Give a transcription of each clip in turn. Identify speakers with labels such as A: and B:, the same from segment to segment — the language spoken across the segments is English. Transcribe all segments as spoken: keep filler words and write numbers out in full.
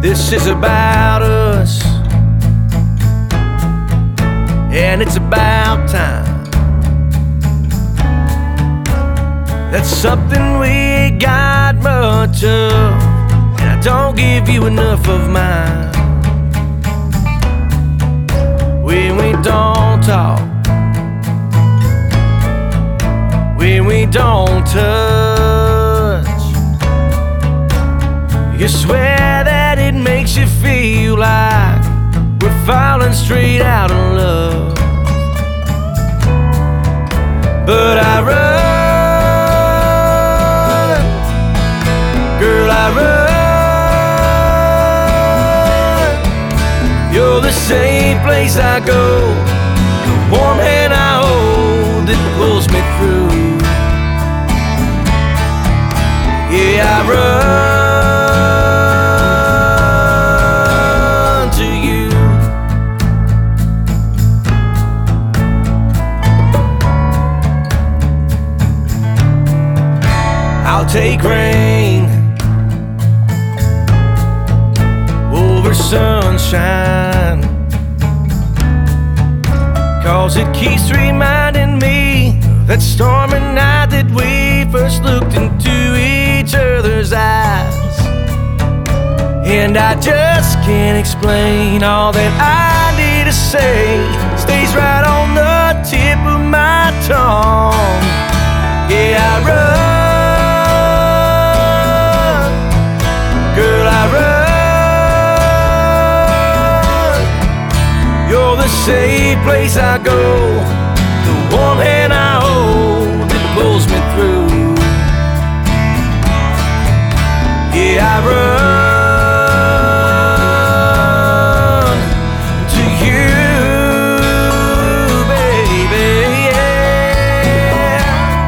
A: This is about us, and it's about time. That's something we ain't got much of, and I don't give you enough of mine. When we don't talk, when we don't touch, you swear that it makes you feel like we're falling straight out of love. But I run, girl, I run. You're the same place I go, the warm hand I hold that pulls me through. Yeah, I run to you. I'll take rain over sunshine, 'cause it keeps reminding me that stormy night that we first looked into each other's eyes. And I just can't explain all that I need to say. Stays right on the tip of my tongue. Yeah, I run, girl, I run. You're the safe place I go, the warm hand I hold that pulls me through. Yeah, I run to you, baby, yeah.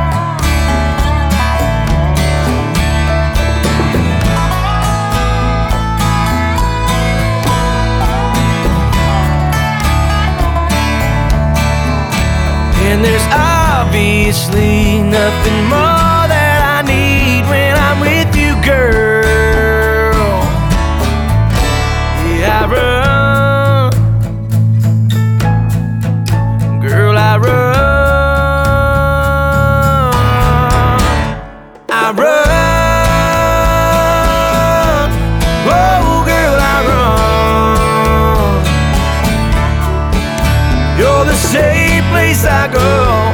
A: And there's obviously nothing more that I need when I'm with you, girl. Yeah, I run, girl, I run, I run, oh, girl, I run. You're the safe place I go,